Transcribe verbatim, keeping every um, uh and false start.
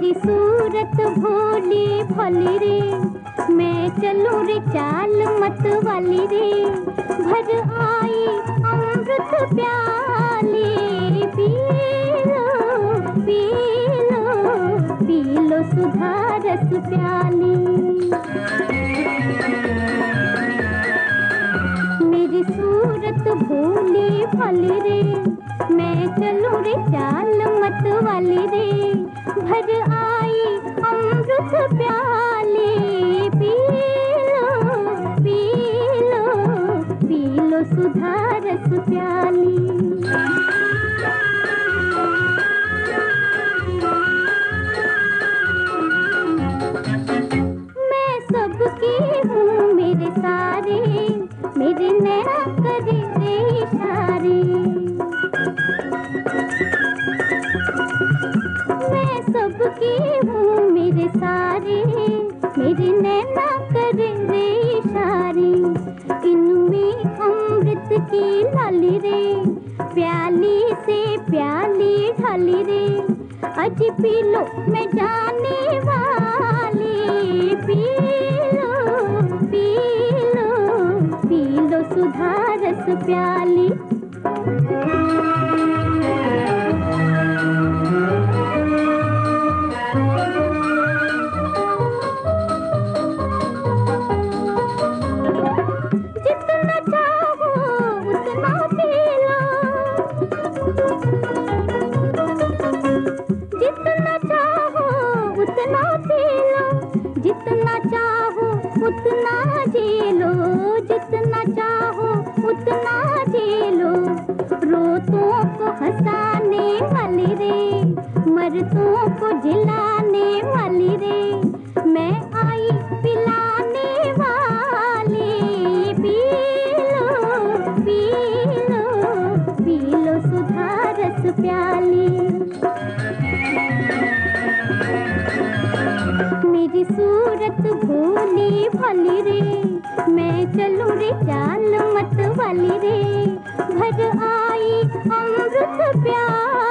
मेरी सूरत भोली भोली रे, मैं चलूं रे चाल मत वाली रे, भर आई अमृत प्याली, पी लो पी लो पी लो सुधा रस प्याली। मेरी सूरत भोली भोली रे, मैं चलूं रे चाल मत वाली रे, भर आई अमृत प्याली, पी लो पी लो पी लो सुधा रस प्याली। मैं सबकी हूँ मेरे सारे, मेरे नैना करे रे इशारे, मैं सबकी हूँ मेरे सारे, मेरे नैना करे रे इशारे, इनमें अमृत की लाली रे, प्याली से प्याली ढाली रे, अज पी लो मैं जाने वाली, पी लो पी लो पी लो सुधा रस प्याली। जितना चाहो उतना पी लो, जितना चाहो उतना पी लो, जितना चाहो उतना जी लो, जितना चाहो उतना जी लो, रोतों को हंसाने वाली रे, मर्दों को जिलाने वाली रे, मैं आई पिलाने वाली, पी लो पी लो पी लो सुधा रस प्याली। मेरी सूरत भोली भोली रे, मैं चलूं रे चाल मत वाली रे, भर आई अमृत प्याली।